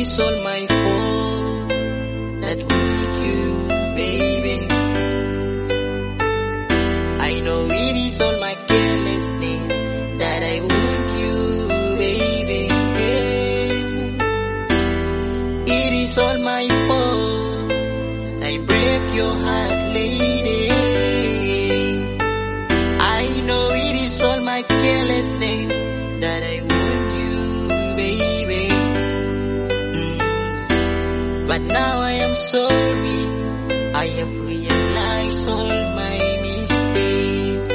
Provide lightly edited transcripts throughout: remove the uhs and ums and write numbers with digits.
is all my fault that with you, baby. I know it is all my carelessness that I want you, baby. It is all my fault I break your heart, lady. I know it is all my carelessness that I want you, baby. But now I am sorry, I have realized all my mistakes.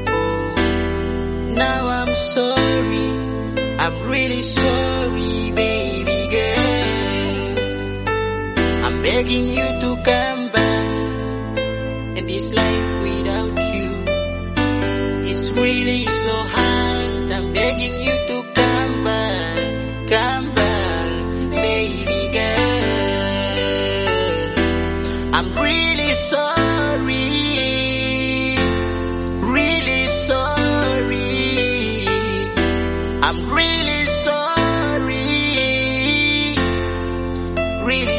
Now I'm sorry, I'm really sorry, baby girl. I'm begging you to come back, and this life without you is really so hard. I'm begging you to come back, baby girl. I'm really sorry, really sorry. I'm really sorry, really